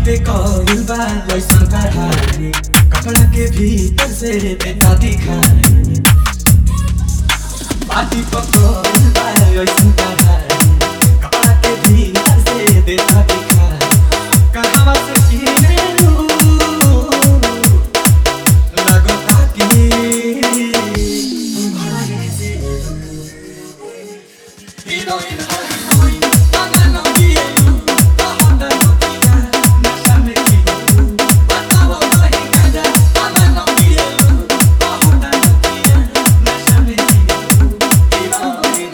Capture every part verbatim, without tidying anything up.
पे कौल बा वैसा कढ़ाई, कपड़ा के भीतर से देता दिखाई। पार्टी पे कौल बा वैसा कढ़ाई, कपड़ा के भीतर से देता दिखाई। कहवा से किने लू लगता कि तुम्हारे से हीरोइन हीरोइन आना ना किए लू कहता नोटिया नशा में किए बताओ कहीं गजा आना ना किए लू कहता नोटिया नशा में किए heroin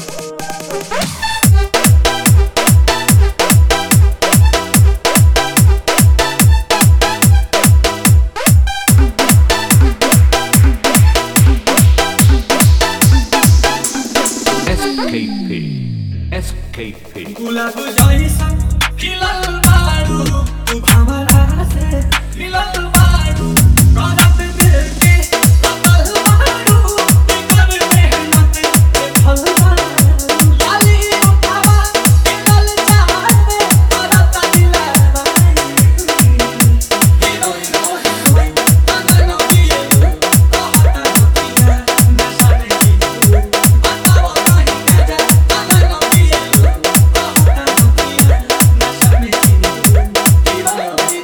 S K P S K P गुलाब जैसा खिलल बारू तू भंवरा से मिलल बारू करत दिल के कतल बारू कर मेहनत के फल बारू लाली उठावा किनल चाहते करत दिलवा हीरोइन हीरोइन आना ना किए कहता नोटिया नशा में किए बताओ कहीं गजा आना ना किए कहता नोटिया नशा में किए heroin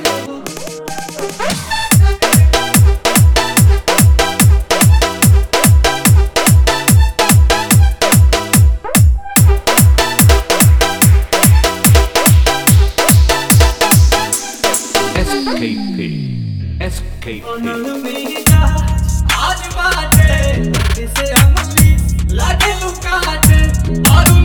S K P S K P ओनल में जा आज बाटे जैसे अमली लागे लुकाटे और